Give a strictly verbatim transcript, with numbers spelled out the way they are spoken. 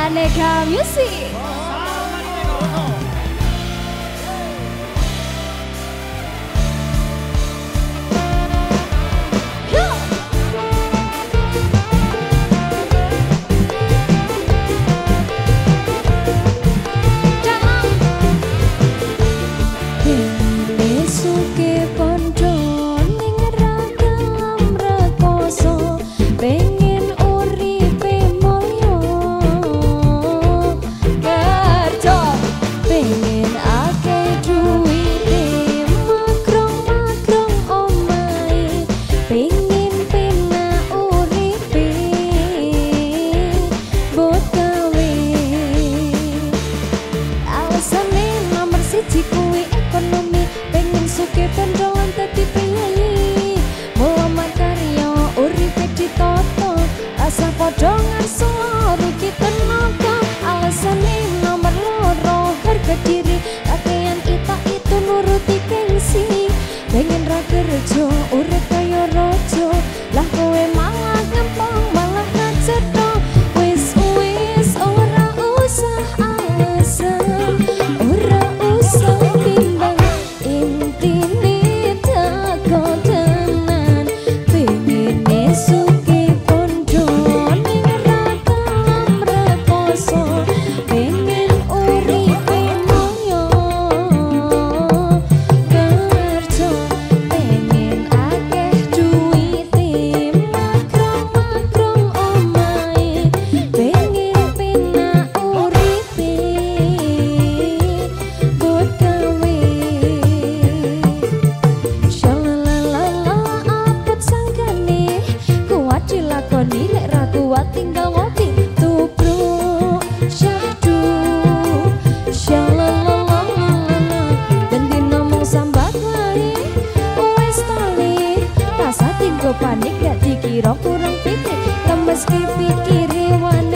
Aneka Music. Podongan selalu kita nonton alasannya nomor loro harga diri kakean kita itu nuruti gengsi pengen ra kerja urip kaya rojo lah kowe malah ngempong malah ngacetho wis wis ora usah alasan ora usah bimbang intine takon tenan pengen esuk tinggal ngopi tubruk syahdu syalalalala dan dinomong sambat wae wis tali rasa tinggo panik gak dikira kurang pikir lemes pikiri wan